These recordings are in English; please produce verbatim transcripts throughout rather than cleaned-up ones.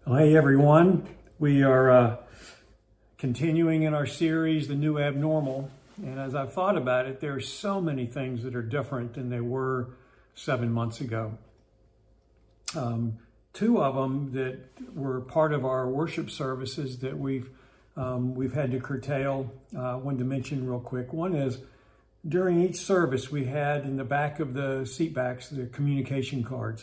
Well, hey everyone, we are uh, continuing in our series, The New Abnormal, and as I've thought about it, there are so many things that are different than they were seven months ago. Um, two of them that were part of our worship services that we've um, we've had to curtail, uh, I wanted to mention real quick. One is, during each service we had in the back of the seat backs the communication cards,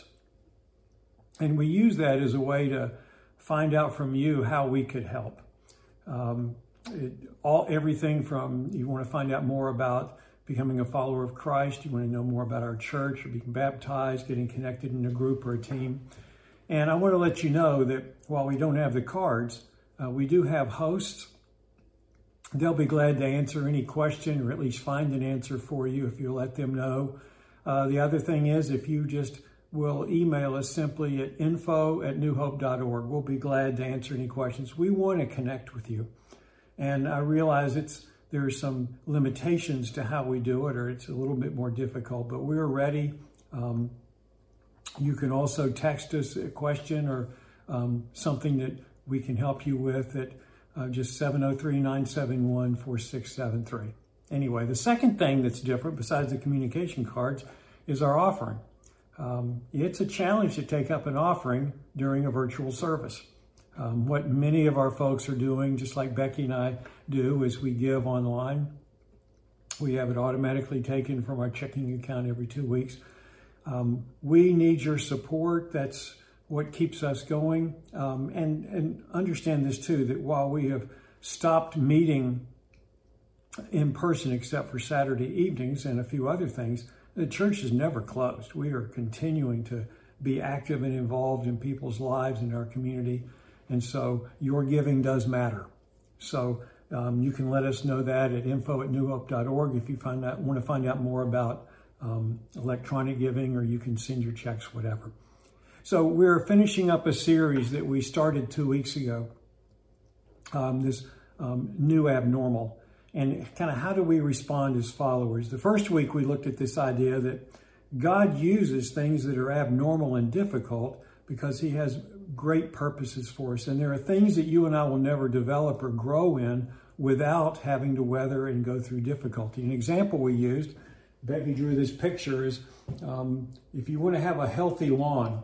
and we use that as a way to find out from you how we could help. Um, it, all everything from, you want to find out more about becoming a follower of Christ, you want to know more about our church, or being baptized, getting connected in a group or a team. And I want to let you know that while we don't have the cards, uh, we do have hosts. They'll be glad to answer any question, or at least find an answer for you if you let them know. Uh, the other thing is, if you just will email us simply at info at new hope dot org. We'll be glad to answer any questions. We want to connect with you. And I realize it's there are some limitations to how we do it, or it's a little bit more difficult, but we're ready. Um, you can also text us a question or um, something that we can help you with at uh, just seven oh three, nine seven one, four six seven three. Anyway, the second thing that's different besides the communication cards is our offering. Um, it's a challenge to take up an offering during a virtual service. Um, what many of our folks are doing, just like Becky and I do, is we give online. We have it automatically taken from our checking account every two weeks. Um, we need your support. That's what keeps us going. Um, and, and understand this too, that while we have stopped meeting in person except for Saturday evenings and a few other things, the church is never closed. We are continuing to be active and involved in people's lives in our community. And so your giving does matter. So um, you can let us know that at info at new hope dot org if you find out, want to find out more about um, electronic giving, or you can send your checks, whatever. So we're finishing up a series that we started two weeks ago, um, this um, New Abnormal. And kind of how do we respond as followers? The first week we looked at this idea that God uses things that are abnormal and difficult because he has great purposes for us. And there are things that you and I will never develop or grow in without having to weather and go through difficulty. An example we used, Becky drew this picture, is um, if you want to have a healthy lawn,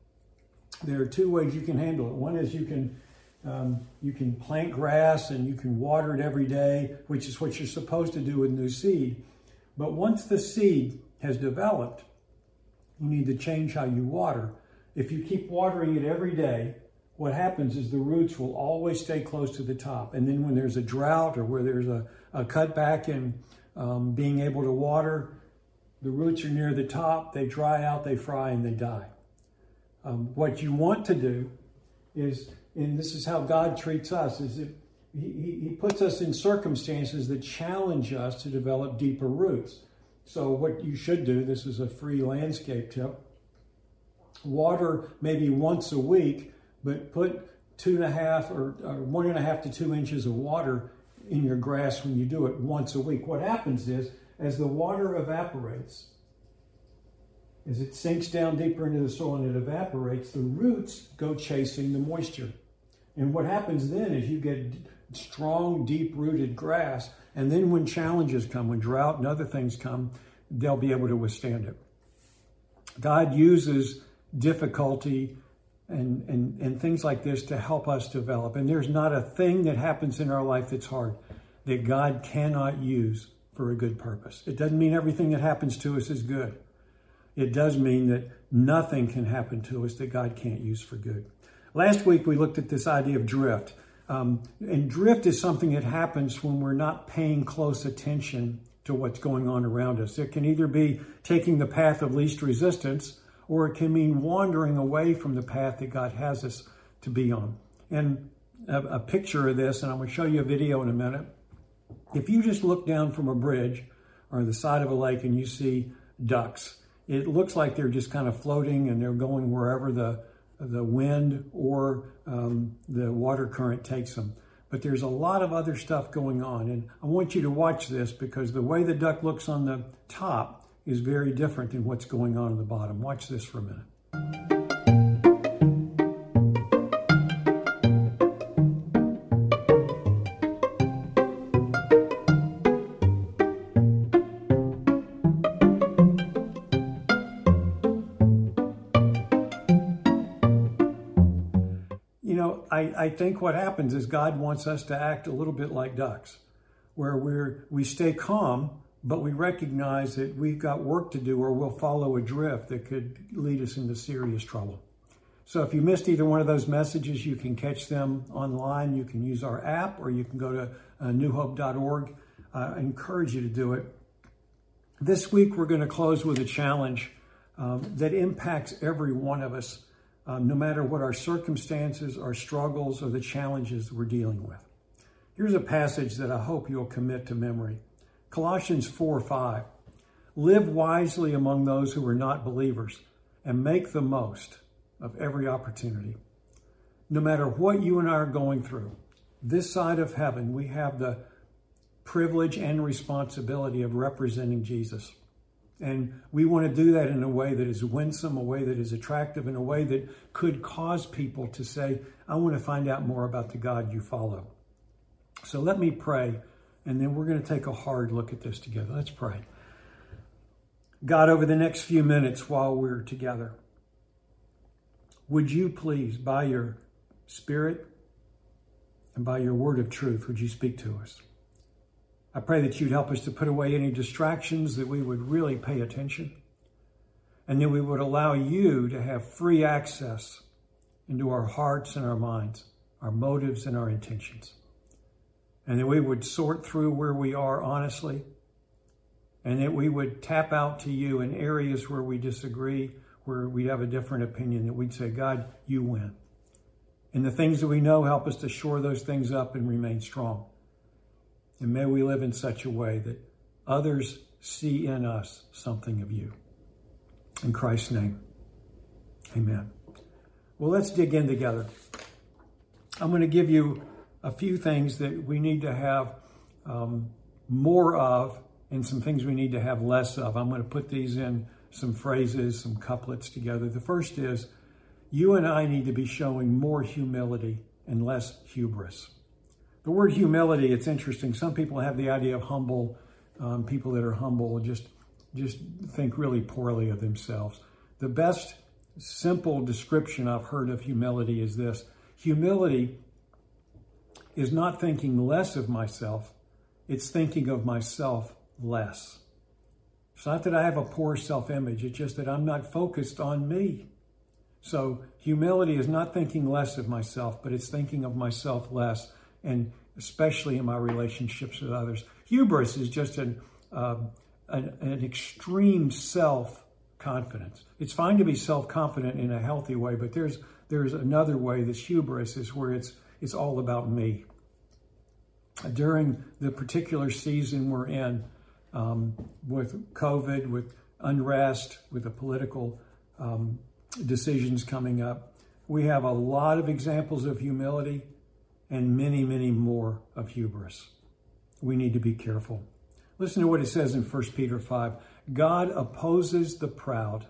there are two ways you can handle it. One is you can Um, you can plant grass and you can water it every day, which is what you're supposed to do with new seed. But once the seed has developed, you need to change how you water. If you keep watering it every day, what happens is the roots will always stay close to the top. And then when there's a drought or where there's a, a cutback in um, being able to water, the roots are near the top, they dry out, they fry, and they die. Um, what you want to do is, and this is how God treats us, is that he, he puts us in circumstances that challenge us to develop deeper roots. So what you should do, this is a free landscape tip, water maybe once a week, but put two and a half or, or one and a half to two inches of water in your grass when you do it once a week. What happens is, as the water evaporates, as it sinks down deeper into the soil and it evaporates, the roots go chasing the moisture. And what happens then is you get strong, deep-rooted grass, and then when challenges come, when drought and other things come, they'll be able to withstand it. God uses difficulty and, and, and things like this to help us develop. And there's not a thing that happens in our life that's hard that God cannot use for a good purpose. It doesn't mean everything that happens to us is good. It does mean that nothing can happen to us that God can't use for good. Last week, we looked at this idea of drift. Um, and drift is something that happens when we're not paying close attention to what's going on around us. It can either be taking the path of least resistance, or it can mean wandering away from the path that God has us to be on. And a, a picture of this, and I'm going to show you a video in a minute. If you just look down from a bridge or the side of a lake and you see ducks, it looks like they're just kind of floating and they're going wherever the the wind or um, the water current takes them. But there's a lot of other stuff going on. And I want you to watch this because the way the duck looks on the top is very different than what's going on at the bottom. Watch this for a minute. I, I think what happens is God wants us to act a little bit like ducks, where we're, we stay calm, but we recognize that we've got work to do or we'll follow a drift that could lead us into serious trouble. So if you missed either one of those messages, you can catch them online. You can use our app, or you can go to uh, new hope dot org. Uh, I encourage you to do it. This week, we're going to close with a challenge um, that impacts every one of us, um, no matter what our circumstances, our struggles, or the challenges we're dealing with. Here's a passage that I hope you'll commit to memory. Colossians four five. Live wisely among those who are not believers, and make the most of every opportunity. No matter what you and I are going through, this side of heaven, we have the privilege and responsibility of representing Jesus. And we want to do that in a way that is winsome, a way that is attractive, in a way that could cause people to say, I want to find out more about the God you follow. So let me pray, and then we're going to take a hard look at this together. Let's pray. God, over the next few minutes while we're together, would you please, by your Spirit and by your word of truth, would you speak to us? I pray that you'd help us to put away any distractions, that we would really pay attention, and that we would allow you to have free access into our hearts and our minds, our motives and our intentions, and that we would sort through where we are honestly, and that we would tap out to you in areas where we disagree, where we have a different opinion, that we'd say, God, you win. And the things that we know, help us to shore those things up and remain strong. And may we live in such a way that others see in us something of you. In Christ's name, amen. Well, let's dig in together. I'm going to give you a few things that we need to have um, more of and some things we need to have less of. I'm going to put these in some phrases, some couplets together. The first is, you and I need to be showing more humility and less hubris. The word humility, it's interesting. Some people have the idea of humble. Um, people that are humble just, just think really poorly of themselves. The best simple description I've heard of humility is this. Humility is not thinking less of myself. It's thinking of myself less. It's not that I have a poor self-image. It's just that I'm not focused on me. So humility is not thinking less of myself, but it's thinking of myself less, and especially in my relationships with others. Hubris is just an, uh, an, an extreme self-confidence. It's fine to be self-confident in a healthy way, but there's there's another way that's hubris, is where it's it's all about me. During the particular season we're in, um, with COVID, with unrest, with the political um, decisions coming up, we have a lot of examples of humility and many, many more of hubris. We need to be careful. Listen to what it says in First Peter five. God opposes the proud,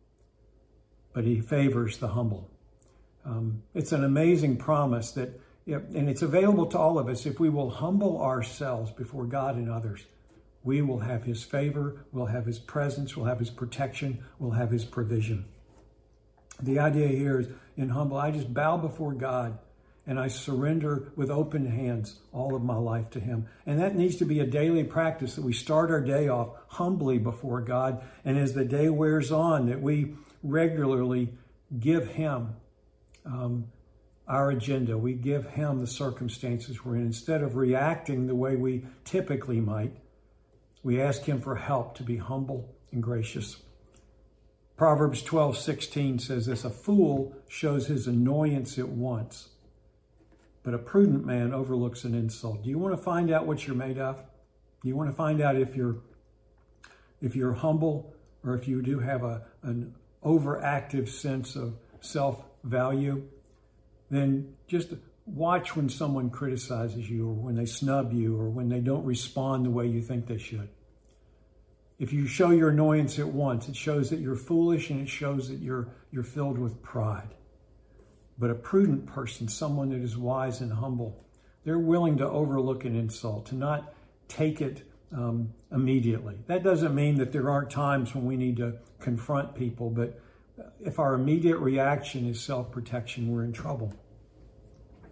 but he favors the humble. Um, it's an amazing promise that, and it's available to all of us. If we will humble ourselves before God and others, we will have his favor, we'll have his presence, we'll have his protection, we'll have his provision. The idea here is, in humble, I just bow before God and I surrender with open hands all of my life to him. And that needs to be a daily practice, that we start our day off humbly before God. And as the day wears on, that we regularly give him um, our agenda. We give him the circumstances we're in. Instead of reacting the way we typically might, we ask him for help to be humble and gracious. Proverbs twelve sixteen says this, a fool shows his annoyance at once, but a prudent man overlooks an insult. Do you want to find out what you're made of? Do you want to find out if you're if you're humble, or if you do have a, an overactive sense of self-value? Then just watch when someone criticizes you, or when they snub you, or when they don't respond the way you think they should. If you show your annoyance at once, it shows that you're foolish, and it shows that you're you're filled with pride. But a prudent person, someone that is wise and humble, they're willing to overlook an insult, to not take it um, immediately. That doesn't mean that there aren't times when we need to confront people, but if our immediate reaction is self-protection, we're in trouble.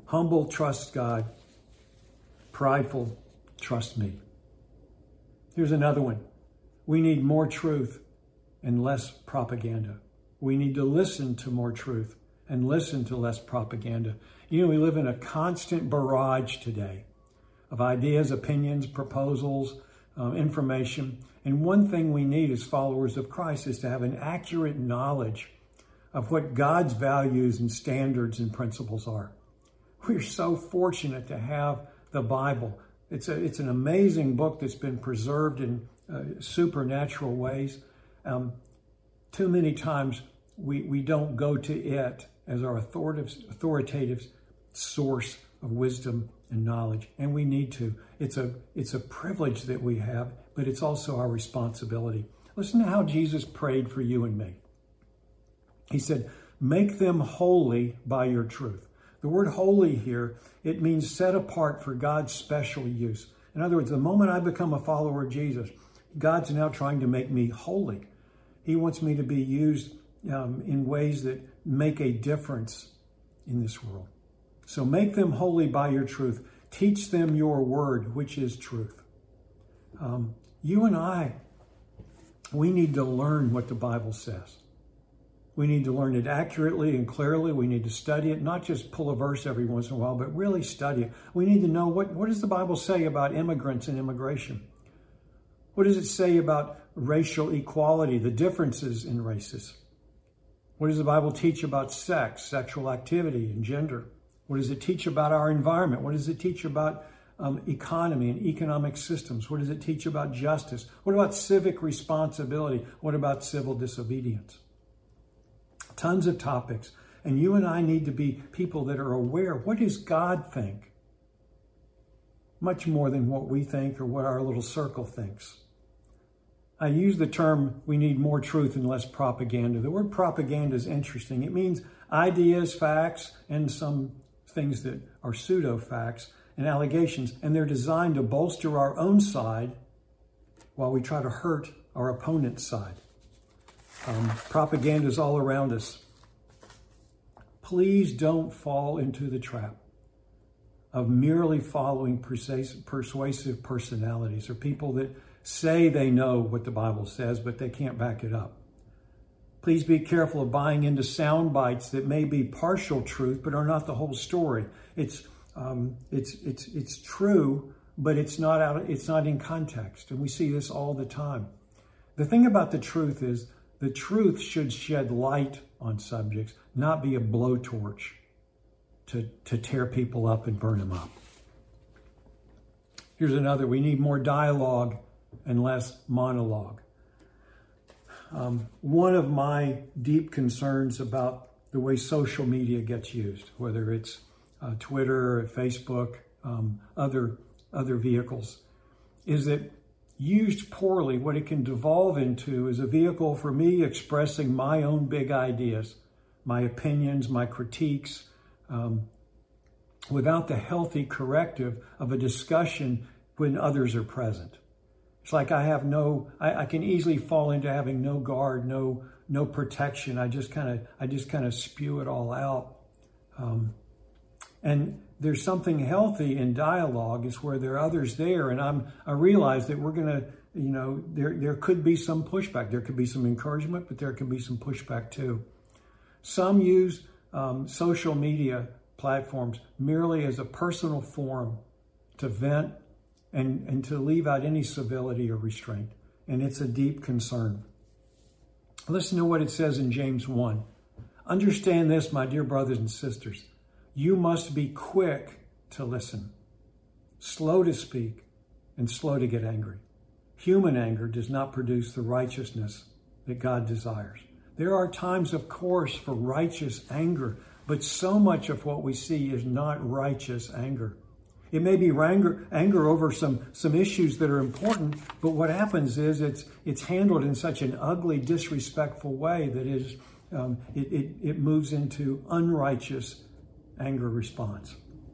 Humble, trust God. Prideful, trust me. Here's another one. We need more truth and less propaganda. We need to listen to more truth and listen to less propaganda. You know, we live in a constant barrage today of ideas, opinions, proposals, um, information. And one thing we need as followers of Christ is to have an accurate knowledge of what God's values and standards and principles are. We're so fortunate to have the Bible. It's a, it's an amazing book that's been preserved in uh, supernatural ways. Um, too many times we, we don't go to it as our authoritative, authoritative source of wisdom and knowledge, and we need to. It's a, it's a privilege that we have, but it's also our responsibility. Listen to how Jesus prayed for you and me. He said, make them holy by your truth. The word holy here, it means set apart for God's special use. In other words, the moment I become a follower of Jesus, God's now trying to make me holy. He wants me to be used um, in ways that make a difference in this world. So make them holy by your truth. Teach them your word, which is truth. Um, you and I, we need to learn what the Bible says. We need to learn it accurately and clearly. We need to study it, not just pull a verse every once in a while, but really study it. We need to know what, what does the Bible say about immigrants and immigration? What does it say about racial equality, the differences in races? What does the Bible teach about sex, sexual activity, and gender? What does it teach about our environment? What does it teach about um, economy and economic systems? What does it teach about justice? What about civic responsibility? What about civil disobedience? Tons of topics. And you and I need to be people that are aware. What does God think? Much more than what we think or what our little circle thinks. I use the term, we need more truth and less propaganda. The word propaganda is interesting. It means ideas, facts, and some things that are pseudo-facts and allegations. And they're designed to bolster our own side while we try to hurt our opponent's side. Um, propaganda is all around us. Please don't fall into the trap of merely following persuasive, persuasive personalities or people that say they know what the Bible says, but they can't back it up. Please be careful of buying into sound bites that may be partial truth, but are not the whole story. It's um, it's it's it's true, but it's not out. It's not in context, and we see this all the time. The thing about the truth is, the truth should shed light on subjects, not be a blowtorch to, to tear people up and burn them up. Here's another. We need more dialogue and less monologue. Um, one of my deep concerns about the way social media gets used, whether it's uh, Twitter, Facebook, um, other, other vehicles, is that used poorly, what it can devolve into is a vehicle for me expressing my own big ideas, my opinions, my critiques, um, without the healthy corrective of a discussion when others are present. It's like I have no, I, I can easily fall into having no guard, no no protection. I just kind of, I just kind of spew it all out. Um, and there's something healthy in dialogue is where there are others there. And I'm, I realize that we're going to, you know, there, there could be some pushback. There could be some encouragement, but there can be some pushback too. Some use um, social media platforms merely as a personal forum to vent and, and to leave out any civility or restraint. And it's a deep concern. Listen to what it says in James one. Understand this, my dear brothers and sisters. You must be quick to listen, slow to speak, and slow to get angry. Human anger does not produce the righteousness that God desires. There are times, of course, for righteous anger, but so much of what we see is not righteous anger. It may be anger, anger over some, some issues that are important, but what happens is it's it's handled in such an ugly, disrespectful way that is um, it, it, it moves into unrighteous anger response.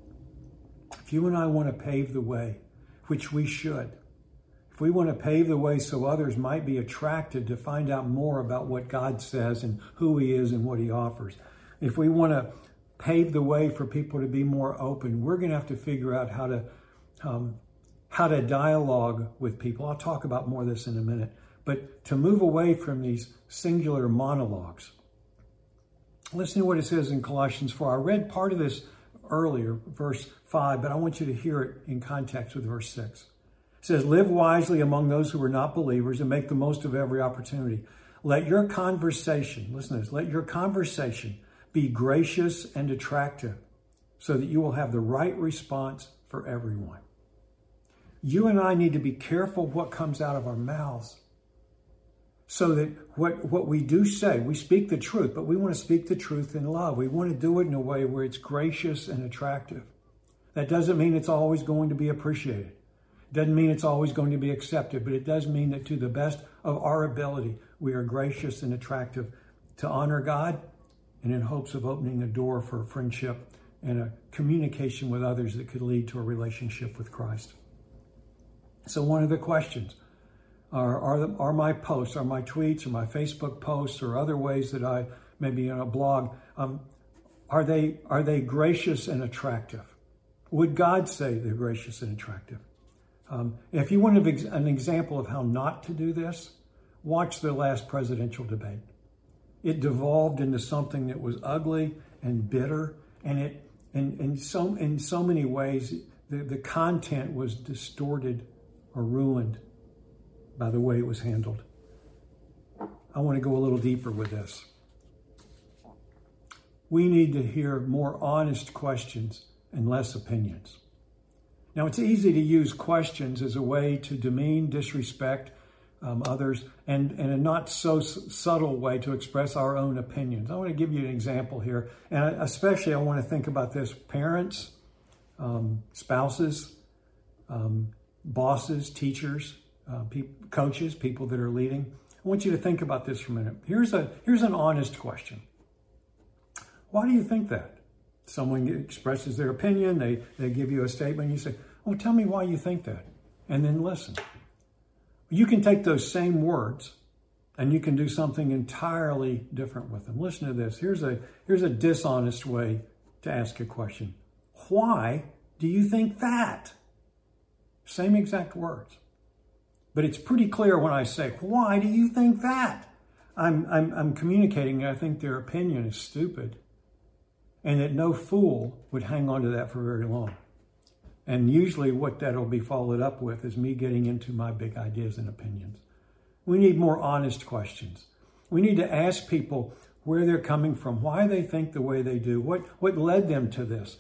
If you and I want to pave the way, which we should, if we want to pave the way so others might be attracted to find out more about what God says and who he is and what he offers, if we want to pave the way for people to be more open. We're going to have to figure out how to um, how to dialogue with people. I'll talk about more of this in a minute. But to move away from these singular monologues. Listen to what it says in Colossians four. I read part of this earlier, verse five, but I want you to hear it in context with verse six. It says, live wisely among those who are not believers and make the most of every opportunity. Let your conversation, listen to this, let your conversation be gracious and attractive so that you will have the right response for everyone. You and I need to be careful what comes out of our mouths so that what, what we do say, we speak the truth, but we want to speak the truth in love. We want to do it in a way where it's gracious and attractive. That doesn't mean it's always going to be appreciated. It doesn't mean it's always going to be accepted, but it does mean that to the best of our ability, we are gracious and attractive to honor God and in hopes of opening a door for friendship and a communication with others that could lead to a relationship with Christ. So one of the questions are, are, the, are my posts, are my tweets, or my Facebook posts, or other ways that I, maybe in a blog, um, are they are they gracious and attractive? Would God say they're gracious and attractive? Um, if you want an example of how not to do this, watch the last presidential debate. It devolved into something that was ugly and bitter, and it, and, and so in so many ways, the, the content was distorted or ruined by the way it was handled. I want to go a little deeper with this. We need to hear more honest questions and less opinions. Now, it's easy to use questions as a way to demean, disrespect um, others, and, and a not so s- subtle way to express our own opinions. I want to give you an example here, and especially I want to think about this. Parents, um, spouses, um, bosses, teachers, uh, pe- coaches, people that are leading. I want you to think about this for a minute. Here's a here's an honest question. Why do you think that? Someone expresses their opinion, they, they give you a statement, you say, oh, tell me why you think that, and then listen. You can take those same words and you can do something entirely different with them. Listen to this. Here's a, here's a dishonest way to ask a question. Why do you think that? Same exact words. But it's pretty clear when I say, why do you think that? I'm, I'm, I'm communicating, I think their opinion is stupid. And that no fool would hang on to that for very long. And usually what that'll be followed up with is me getting into my big ideas and opinions. We need more honest questions. We need to ask people where they're coming from, why they think the way they do, what, what led them to this.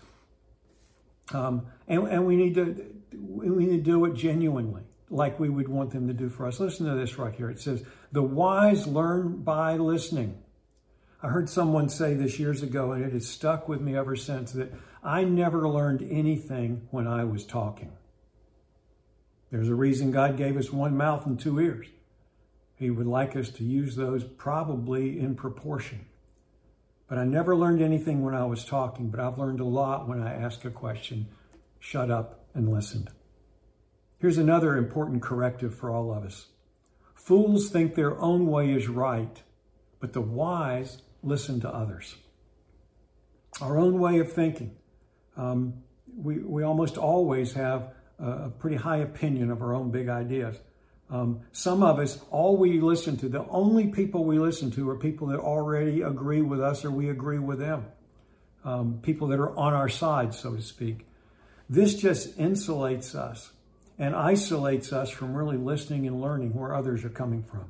Um, and, and we need to we need to do it genuinely, like we would want them to do for us. Listen to this right here. It says, the wise learn by listening. I heard someone say this years ago, and it has stuck with me ever since, that I never learned anything when I was talking. There's a reason God gave us one mouth and two ears. He would like us to use those probably in proportion. But I never learned anything when I was talking, but I've learned a lot when I asked a question, shut up, and listened. Here's another important corrective for all of us. Fools think their own way is right, but the wise listen to others. Our own way of thinking. Um, we, we almost always have a, a pretty high opinion of our own big ideas. Um, some of us, all we listen to, the only people we listen to are people that already agree with us or we agree with them. Um, people that are on our side, so to speak. This just insulates us and isolates us from really listening and learning where others are coming from.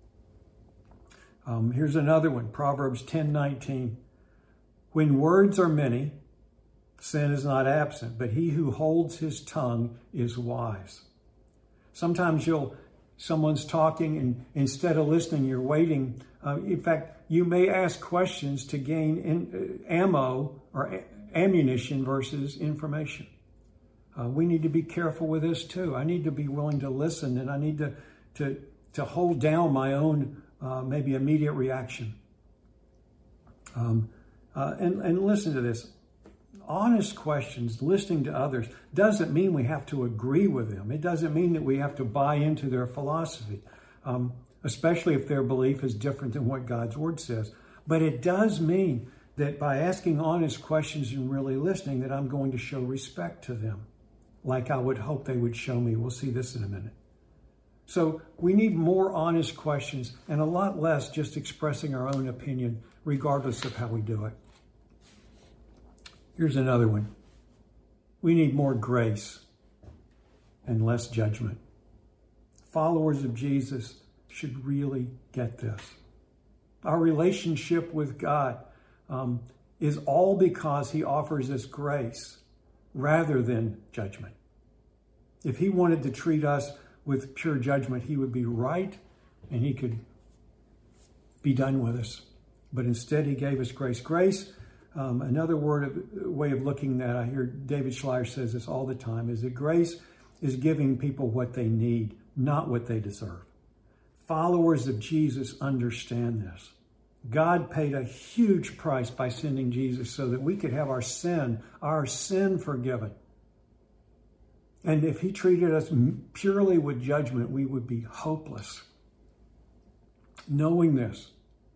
Um, here's another one, Proverbs ten nineteen. When words are many, sin is not absent, but he who holds his tongue is wise. Sometimes you'll, someone's talking and instead of listening, you're waiting. Uh, in fact, you may ask questions to gain in, uh, ammo or a- ammunition versus information. Uh, we need to be careful with this too. I need to be willing to listen, and I need to, to, to hold down my own Uh, maybe immediate reaction. Um, uh, and, and listen to this. Honest questions, listening to others, doesn't mean we have to agree with them. It doesn't mean that we have to buy into their philosophy, um, especially if their belief is different than what God's Word says. But it does mean that by asking honest questions and really listening, that I'm going to show respect to them, like I would hope they would show me. We'll see this in a minute. So we need more honest questions and a lot less just expressing our own opinion, regardless of how we do it. Here's another one. We need more grace and less judgment. Followers of Jesus should really get this. Our relationship with God um, is all because he offers us grace rather than judgment. If he wanted to treat us with pure judgment, he would be right and he could be done with us. But instead, he gave us grace. Grace, um, another word of, way of looking at, I hear David Schleier says this all the time, is that grace is giving people what they need, not what they deserve. Followers of Jesus understand this. God paid a huge price by sending Jesus so that we could have our sin, our sin forgiven. And if he treated us purely with judgment, we would be hopeless. Knowing this,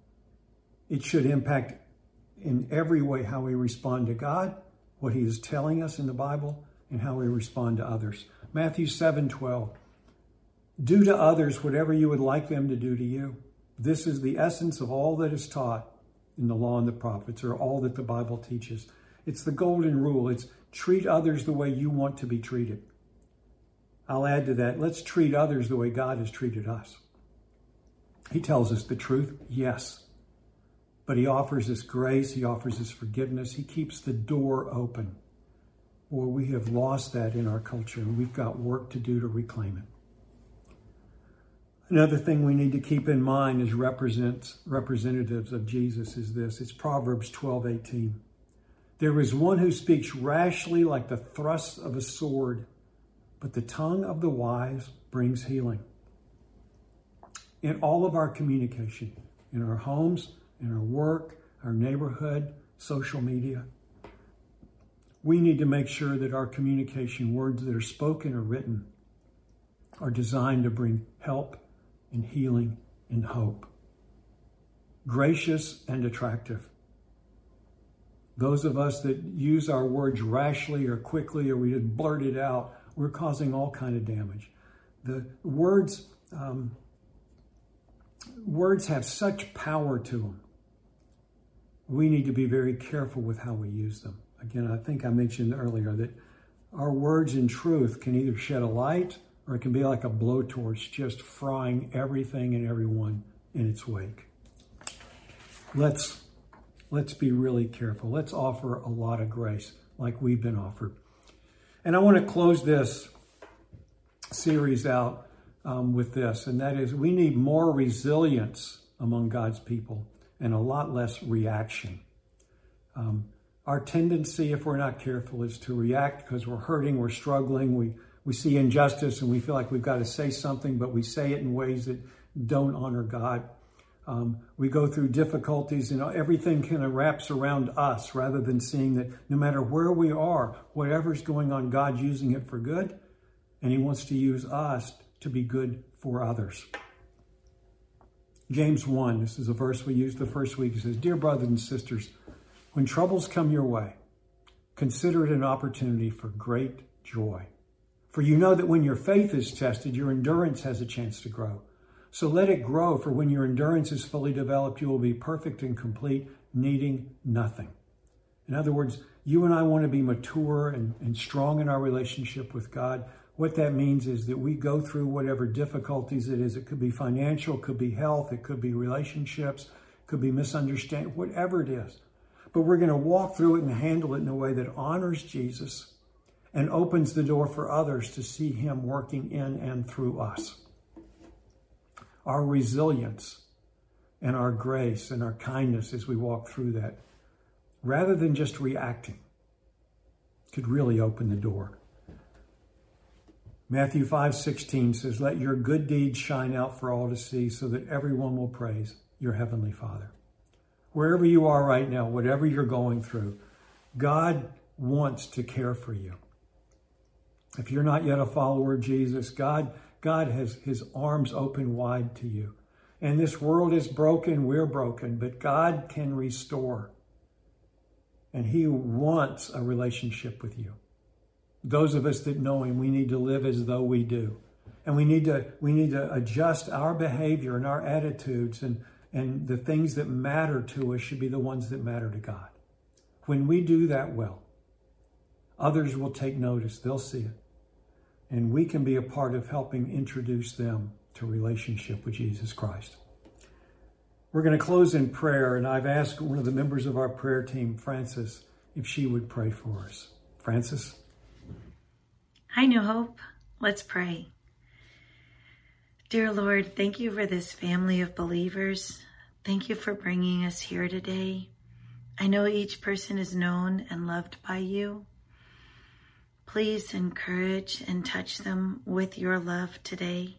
it should impact in every way how we respond to God, what he is telling us in the Bible, and how we respond to others. Matthew seven twelve. Do to others whatever you would like them to do to you. This is the essence of all that is taught in the law and the prophets, or all that the Bible teaches. It's the golden rule. It's treat others the way you want to be treated. I'll add to that, let's treat others the way God has treated us. He tells us the truth, yes. But he offers us grace. He offers us forgiveness. He keeps the door open. Well, we have lost that in our culture, and we've got work to do to reclaim it. Another thing we need to keep in mind as represents, representatives of Jesus is this. It's Proverbs twelve eighteen. There is one who speaks rashly like the thrust of a sword, but the tongue of the wise brings healing. In all of our communication, in our homes, in our work, our neighborhood, social media, we need to make sure that our communication, words that are spoken or written, are designed to bring help and healing and hope. Gracious and attractive. Those of us that use our words rashly or quickly, or we just blurt it out, we're causing all kind of damage. The words, um, words have such power to them. We need to be very careful with how we use them. Again, I think I mentioned earlier that our words in truth can either shed a light or it can be like a blowtorch, just frying everything and everyone in its wake. Let's, let's be really careful. Let's offer a lot of grace like we've been offered. And I want to close this series out um, with this, and that is we need more resilience among God's people and a lot less reaction. Um, our tendency, if we're not careful, is to react because we're hurting, we're struggling, we We see injustice and we feel like we've got to say something, but we say it in ways that don't honor God. Um, we go through difficulties and everything kind of wraps around us rather than seeing that no matter where we are, whatever's going on, God's using it for good, and he wants to use us to be good for others. James one, this is a verse we used the first week. It says, "Dear brothers and sisters, when troubles come your way, consider it an opportunity for great joy. For you know that when your faith is tested, your endurance has a chance to grow. So let it grow, for when your endurance is fully developed, you will be perfect and complete, needing nothing." In other words, you and I want to be mature and, and strong in our relationship with God. What that means is that we go through whatever difficulties it is. It could be financial, it could be health, it could be relationships, it could be misunderstanding, whatever it is. But we're going to walk through it and handle it in a way that honors Jesus and opens the door for others to see him working in and through us. Our resilience and our grace and our kindness as we walk through that, rather than just reacting, could really open the door. Matthew five sixteen says, "Let your good deeds shine out for all to see, so that everyone will praise your heavenly Father." Wherever you are right now, whatever you're going through, God wants to care for you. If you're not yet a follower of Jesus, God, God has his arms open wide to you. And this world is broken, we're broken, but God can restore. and he wants a relationship with you. Those of us that know him, we need to live as though we do. And we need to we need to adjust our behavior and our attitudes, and, and the things that matter to us should be the ones that matter to God. When we do that well, others will take notice. They'll see it. And we can be a part of helping introduce them to relationship with Jesus Christ. We're going to close in prayer, and I've asked one of the members of our prayer team, Frances, if she would pray for us. Frances? Hi, New Hope. Let's pray. Dear Lord, thank you for this family of believers. Thank you for bringing us here today. I know each person is known and loved by you. Please encourage and touch them with your love today.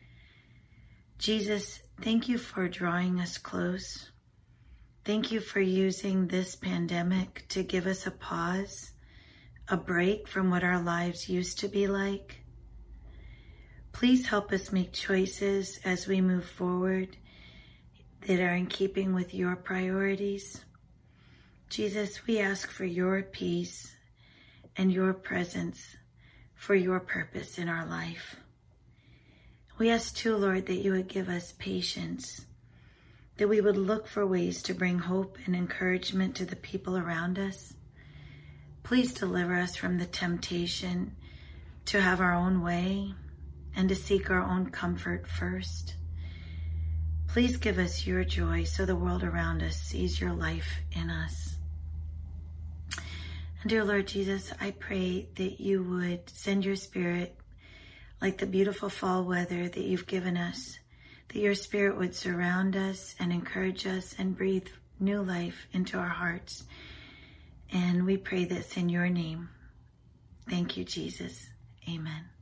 Jesus, thank you for drawing us close. Thank you for using this pandemic to give us a pause, a break from what our lives used to be like. Please help us make choices as we move forward that are in keeping with your priorities. Jesus, we ask for your peace and your presence for your purpose in our life. We ask too, Lord, that you would give us patience, that we would look for ways to bring hope and encouragement to the people around us. Please deliver us from the temptation to have our own way and to seek our own comfort first. Please give us your joy so the world around us sees your life in us. And dear Lord Jesus, I pray that you would send your Spirit like the beautiful fall weather that you've given us, that your Spirit would surround us and encourage us and breathe new life into our hearts. And we pray this in your name. Thank you, Jesus. Amen.